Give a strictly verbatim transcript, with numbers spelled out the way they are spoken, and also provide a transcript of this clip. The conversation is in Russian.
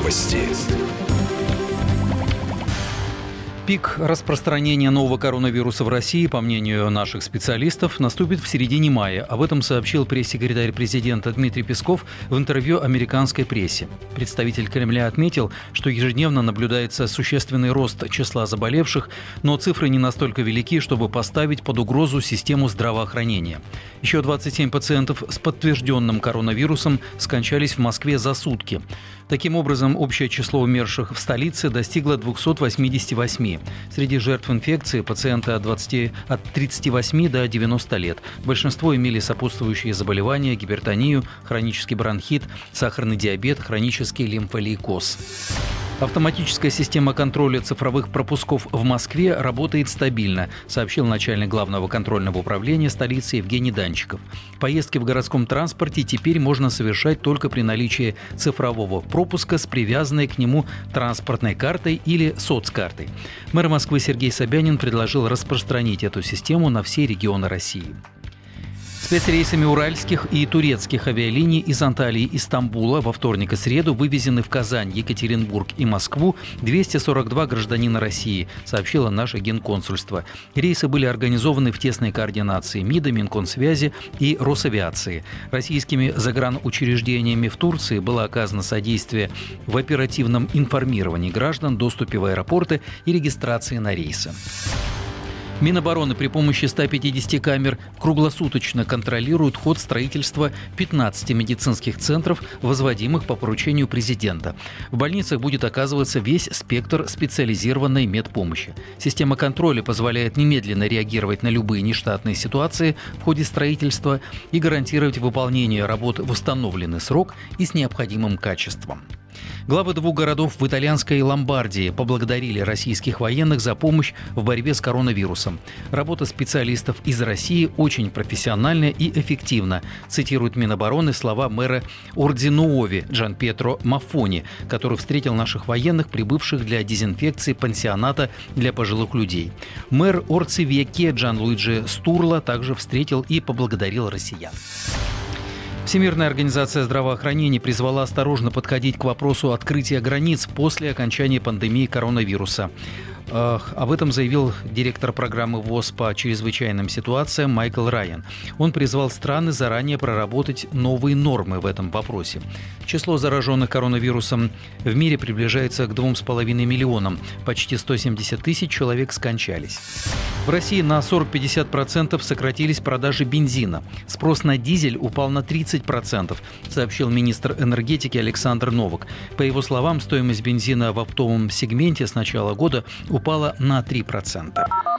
Новости. Пик распространения нового коронавируса в России, по мнению наших специалистов, наступит в середине мая. Об этом сообщил пресс-секретарь президента Дмитрий Песков в интервью американской прессе. Представитель Кремля отметил, что ежедневно наблюдается существенный рост числа заболевших, но цифры не настолько велики, чтобы поставить под угрозу систему здравоохранения. Еще двадцать семь пациентов с подтвержденным коронавирусом скончались в Москве за сутки. Таким образом, общее число умерших в столице достигло двухсот восьмидесяти восьми. Среди жертв инфекции пациенты от, двадцати, от тридцати восьми до девяноста лет. Большинство имели сопутствующие заболевания: гипертонию, хронический бронхит, сахарный диабет, хронический лимфолейкоз. Автоматическая система контроля цифровых пропусков в Москве работает стабильно, сообщил начальник Главного контрольного управления столицы Евгений Данчиков. Поездки в городском транспорте теперь можно совершать только при наличии цифрового пропуска с привязанной к нему транспортной картой или соцкартой. Мэр Москвы Сергей Собянин предложил распространить эту систему на все регионы России. Спецрейсами уральских и турецких авиалиний из Анталии и Стамбула во вторник и среду вывезены в Казань, Екатеринбург и Москву двести сорок два гражданина России, сообщило наше генконсульство. Рейсы были организованы в тесной координации МИДа, Минкомсвязи и Росавиации. Российскими загранучреждениями в Турции было оказано содействие в оперативном информировании граждан, доступе в аэропорты и регистрации на рейсы. Минобороны при помощи ста пятидесяти камер круглосуточно контролирует ход строительства пятнадцати медицинских центров, возводимых по поручению президента. В больницах будет оказываться весь спектр специализированной медпомощи. Система контроля позволяет немедленно реагировать на любые нештатные ситуации в ходе строительства и гарантировать выполнение работ в установленный срок и с необходимым качеством. Главы двух городов в итальянской Ломбардии поблагодарили российских военных за помощь в борьбе с коронавирусом. Работа специалистов из России очень профессиональна и эффективна, цитирует Минобороны слова мэра Ординуови Джанпьетро Маффони, который встретил наших военных, прибывших для дезинфекции пансионата для пожилых людей. Мэр Орцивекке Джанлуиджи Стурла также встретил и поблагодарил россиян. Всемирная организация здравоохранения призвала осторожно подходить к вопросу открытия границ после окончания пандемии коронавируса. Об этом заявил директор программы ВОЗ по чрезвычайным ситуациям Майкл Райан. Он призвал страны заранее проработать новые нормы в этом вопросе. Число зараженных коронавирусом в мире приближается к двум с половиной миллионам. Почти сто семьдесят тысяч человек скончались. В России на сорок-пятьдесят процентов сократились продажи бензина. Спрос на дизель упал на тридцать процентов, сообщил министр энергетики Александр Новак. По его словам, стоимость бензина в оптовом сегменте с начала года упала на три процента.